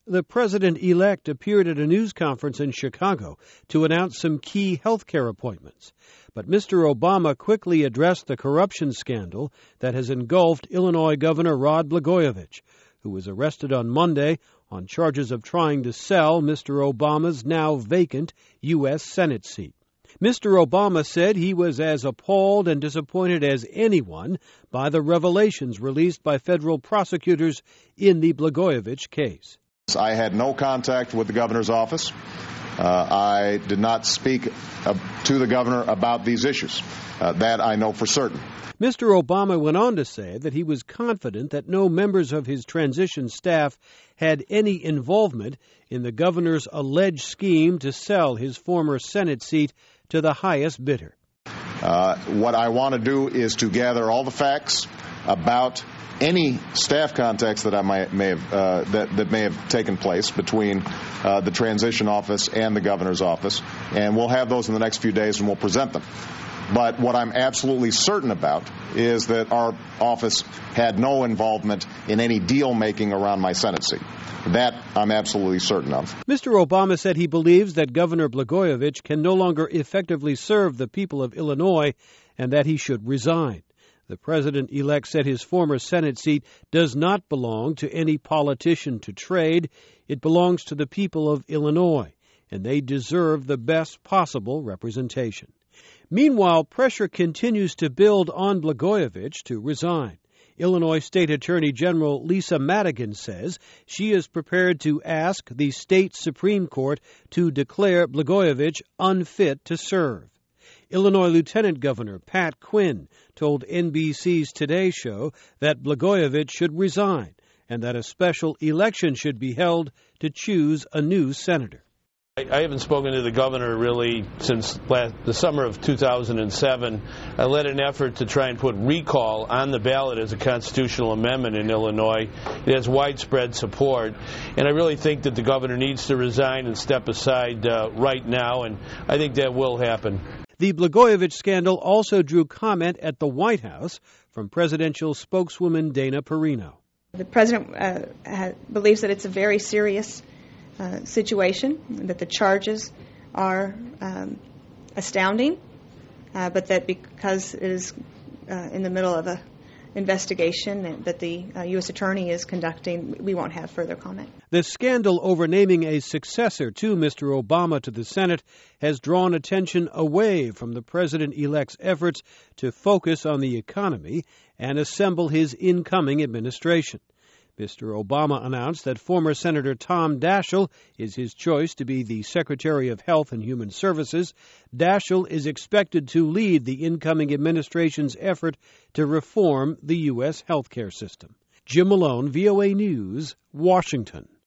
The president-elect appeared at a news conference in Chicago to announce some key health care appointments. But Mr. Obama quickly addressed the corruption scandal that has engulfed Illinois Governor Rod Blagojevich, who was arrested on Monday on charges of trying to sell Mr. Obama's now vacant U.S. Senate seat. Mr. Obama said he was as appalled and disappointed as anyone by the revelations released by federal prosecutors in the Blagojevich case. I had no contact with the governor's office. I did not speak to the governor about these issues. That I know for certain. Mr. Obama went on to say that he was confident that no members of his transition staff had any involvement in the governor's alleged scheme to sell his former Senate seat to the highest bidder. What I want to do is to gather all the facts about any staff contacts that may have taken place between the transition office and the governor's office, and we'll have those in the next few days and we'll present them. But what I'm absolutely certain about is that our office had no involvement in any deal-making around my Senate seat. That I'm absolutely certain of. Mr. Obama said he believes that Governor Blagojevich can no longer effectively serve the people of Illinois and that he should resign. The president-elect said his former Senate seat does not belong to any politician to trade. It belongs to the people of Illinois, and they deserve the best possible representation. Meanwhile, pressure continues to build on Blagojevich to resign. Illinois State Attorney General Lisa Madigan says she is prepared to ask the state Supreme Court to declare Blagojevich unfit to serve. Illinois Lieutenant Governor Pat Quinn told NBC's Today Show that Blagojevich should resign and that a special election should be held to choose a new senator. I haven't spoken to the governor really since the summer of 2007. I led an effort to try and put recall on the ballot as a constitutional amendment in Illinois. It has widespread support, and I really think that the governor needs to resign and step aside right now, and I think that will happen. The Blagojevich scandal also drew comment at the White House from presidential spokeswoman Dana Perino. The president believes that it's a very serious situation, that the charges are astounding, but that because it is in the middle of an investigation that the U.S. Attorney is conducting, we won't have further comment. The scandal over naming a successor to Mr. Obama to the Senate has drawn attention away from the president-elect's efforts to focus on the economy and assemble his incoming administration. Mr. Obama announced that former Senator Tom Daschle is his choice to be the Secretary of Health and Human Services. Daschle is expected to lead the incoming administration's effort to reform the U.S. healthcare system. Jim Malone, VOA News, Washington.